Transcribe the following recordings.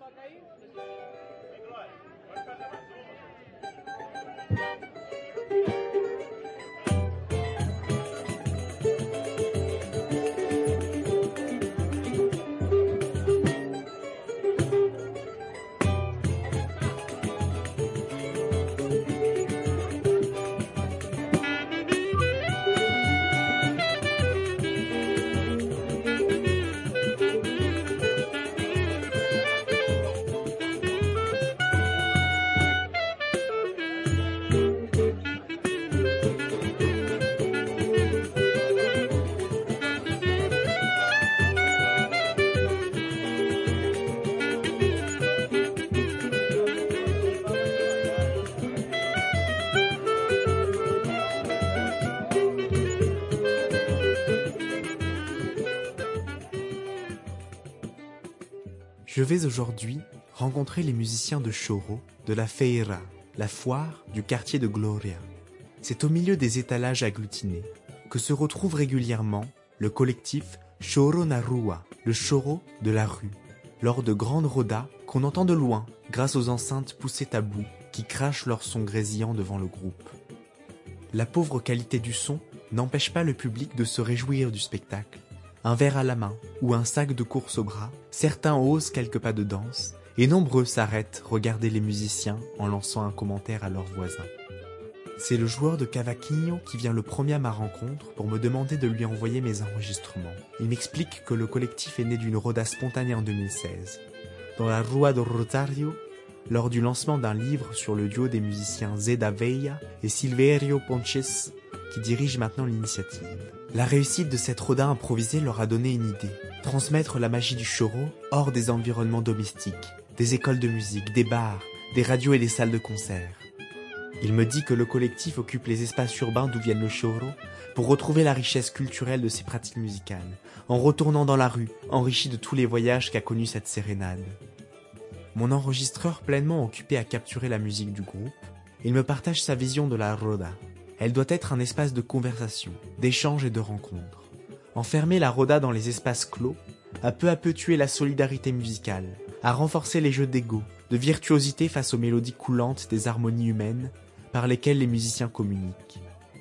Je vais aujourd'hui rencontrer les musiciens de choro de la Feira, la foire du quartier de Gloria. C'est au milieu des étalages agglutinés que se retrouve régulièrement le collectif Choro na Rua, le choro de la rue, lors de grandes rodas qu'on entend de loin grâce aux enceintes poussées à bout qui crachent leur son grésillant devant le groupe. La pauvre qualité du son n'empêche pas le public de se réjouir du spectacle. Un verre à la main ou un sac de course au bras, certains osent quelques pas de danse et nombreux s'arrêtent regarder les musiciens en lançant un commentaire à leurs voisins. C'est le joueur de cavaquinho qui vient le premier à ma rencontre pour me demander de lui envoyer mes enregistrements. Il m'explique que le collectif est né d'une roda spontanée en 2016. Dans la Rua do Rosario, lors du lancement d'un livre sur le duo des musiciens Zeda Veia et Silverio Ponches, qui dirige maintenant l'initiative. La réussite de cette roda improvisée leur a donné une idée. Transmettre la magie du choro hors des environnements domestiques, des écoles de musique, des bars, des radios et des salles de concert. Il me dit que le collectif occupe les espaces urbains d'où viennent le choro pour retrouver la richesse culturelle de ses pratiques musicales, en retournant dans la rue, enrichi de tous les voyages qu'a connus cette sérénade. Mon enregistreur pleinement occupé à capturer la musique du groupe, il me partage sa vision de la roda. Elle doit être un espace de conversation, d'échange et de rencontre. Enfermer la roda dans les espaces clos a peu à peu tué la solidarité musicale, a renforcé les jeux d'ego, de virtuosité face aux mélodies coulantes des harmonies humaines par lesquelles les musiciens communiquent.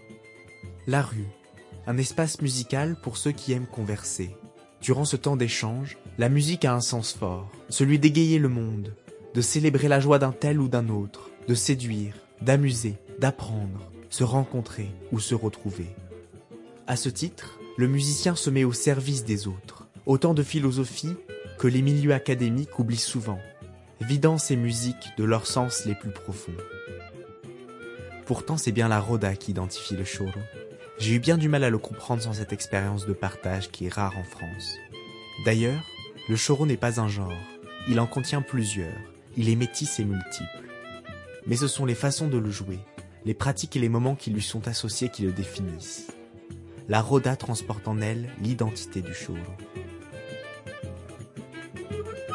La rue, un espace musical pour ceux qui aiment converser. Durant ce temps d'échange, la musique a un sens fort, celui d'égayer le monde, de célébrer la joie d'un tel ou d'un autre, de séduire, d'amuser, d'apprendre, se rencontrer ou se retrouver. À ce titre, le musicien se met au service des autres, autant de philosophie que les milieux académiques oublient souvent, vidant ces musiques de leurs sens les plus profonds. Pourtant, c'est bien la roda qui identifie le choro. J'ai eu bien du mal à le comprendre sans cette expérience de partage qui est rare en France. D'ailleurs, le choro n'est pas un genre, il en contient plusieurs, il est métis et multiple. Mais ce sont les façons de le jouer, les pratiques et les moments qui lui sont associés qui le définissent. La roda transporte en elle l'identité du choro.